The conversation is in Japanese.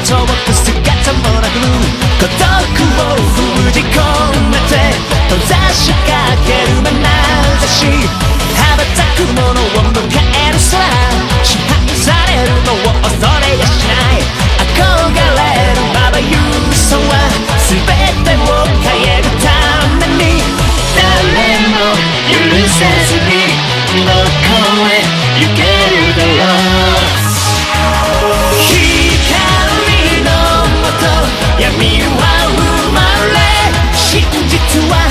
ちょっと姿もなく孤独を封じ込めて閉ざしかける眼差し羽ばたくものを迎える空支配されるのを恐れやしない憧れるまばゆさは全てを変えるために誰も許せずにどこへ行けるだろう闇は生まれ真実は